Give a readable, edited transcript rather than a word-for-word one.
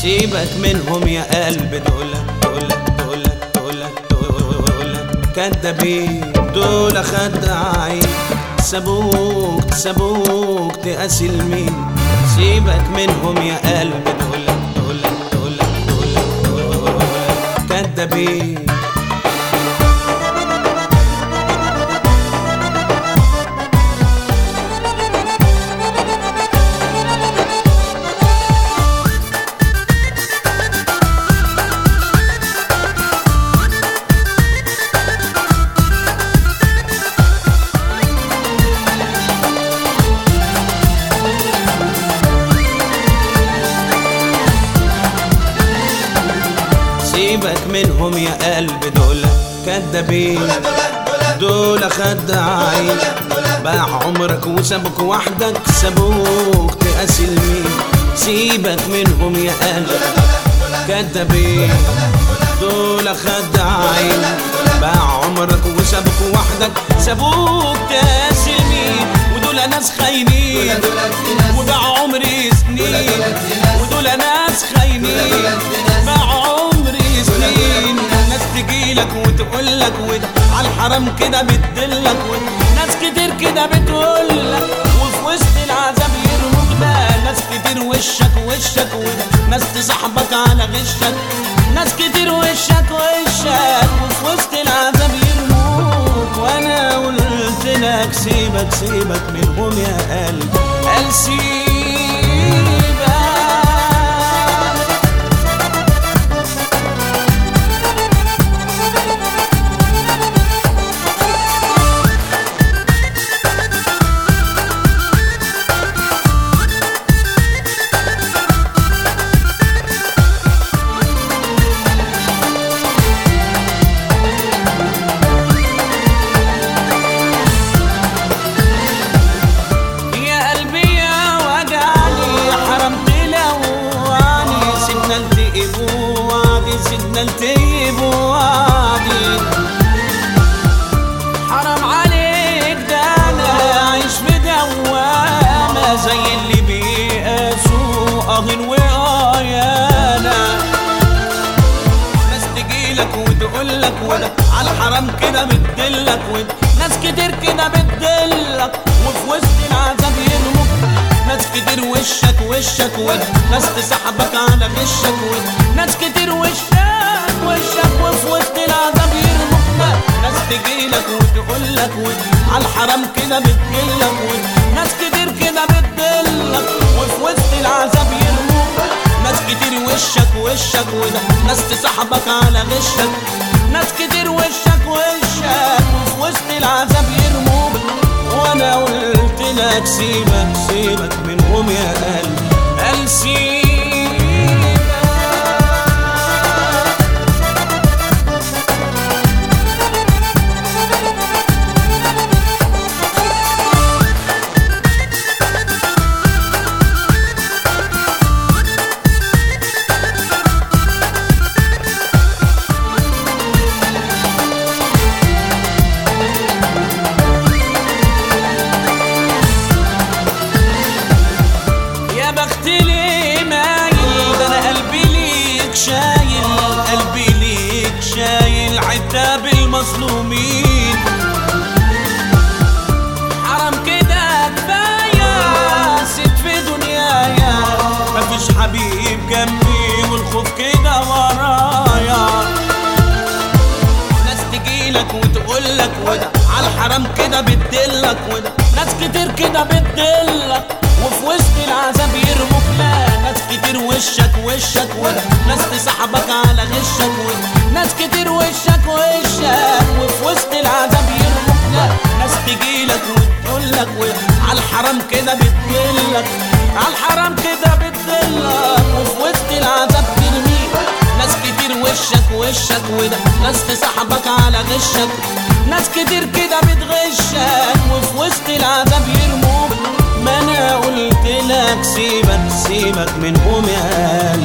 سيبك منهم يا قلب، دول كدابين، دول خداعين، سابوك تقاسي المين. سيبك منهم يا قلب، دول كدابين. سيبك منهم يا قلب، دول كدابين، دول خداعين، باع عمرك وسابك وحدك، سابوك تقاسي المين. سيبك منهم يا قلب كدابين، دول خداعين، باع عمرك وسابك وحدك، سابوك تقاسي المين. ودول ناس خاينين وباع عمري سنين، ودول ناس خاينين باع عمري سنين. ناس تجيلك وتقولك وده عالحرام كده بتدلك، ناس كتير كده بتقولك وفي وسط العذاب يرموك. ده ناس كتير وشك وده ناس تصاحبك على غشك، ناس كتير وشك وفي وسط العذاب يرموك. وانا قلت لك سيبك منهم يا قلب، قال سيدنا التيب وعدي. حرام عليك، ده انا عايش في دوامة زي اللي بيقاسوا قاضين وقايانا. ناس تجيلك وتقولك وده عالحرام كده بتدلك، ناس كتير كده بتدلك وفي وسط العذاب يرموك. ناس كتير وشك وده ناس تسحبك على غشك، ناس كتير وشك وفي وسط العذاب يرموك. ناس تجيلك وتقولك عالحرام كده بتجيلك، ناس كتير كده بتدلك وفي وسط العذاب يرموك. ناس كتير وشك وده ناس تسحبك على غشك، ناس كتير وشك وفي وسط العذاب يرموك. وانا قلت لك سيبك منهم يا قلب، قال شايل عتاب المظلومين. حرام كده كفاية ست في دنيايا، مفيش حبيب جنبي والخوف كده ورايا. ناس تجيلك وتقولك وده عالحرام كده بتدلك، ناس كتير كده بتدلك وفي وسط العذاب يرموك. لا ناس كتير وشك وده ناس تسحبك على غشك، ناس كتير وشك وفي وسط العذاب يرموك. لا ناس تجيلك وتقولك عالحرام كده بتدلك، عالحرام كده بتدلك وفي وسط العذاب ترميك. ناس كتير وشك وده ناس تسحبك على غشك، ناس كتير كده بتغشك وفي وسط العذاب يرموك. ما انا قلت لك سيبك منهم يا قلب.